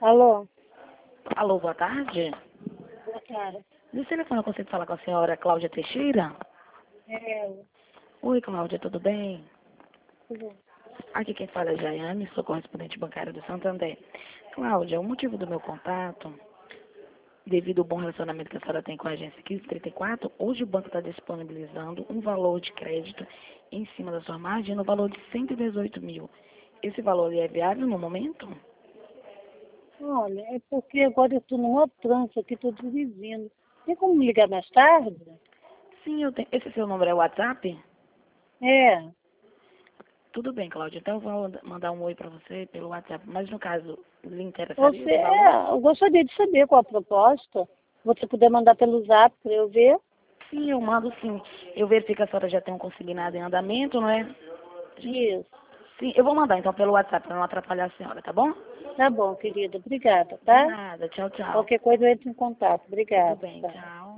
Alô? Alô, boa tarde. Boa tarde. No telefone eu consigo falar com a senhora Cláudia Teixeira? É, Oi, Cláudia, tudo bem? tudo. Aqui quem fala é Jaiane, sou correspondente bancária do Santander. Cláudia, o motivo do meu contato, devido ao bom relacionamento que a senhora tem com a agência 1534, hoje o banco está disponibilizando um valor de crédito em cima da sua margem no valor de 118 mil. Esse valor é viável no momento? Olha, é porque agora eu estou numa trânsito aqui, estou dirigindo. Tem como me ligar mais tarde? Sim, eu tenho. Esse seu número é o WhatsApp? É. Tudo bem, Cláudia. Então eu vou mandar um oi para você pelo WhatsApp. Mas no caso, lhe interessaria Você, esse valor? eu gostaria de saber qual a proposta. Você puder mandar pelo zap para eu ver? Sim, eu mando sim. Eu verifico que a senhora já tem um consignado em andamento, não é? Isso. Sim, eu vou mandar então pelo WhatsApp para não atrapalhar a senhora, tá bom? Tá bom, querida. Obrigada, De tá? nada. Tchau, tchau. Qualquer coisa eu entro em contato. Tudo Obrigada. bem, Tá. tchau.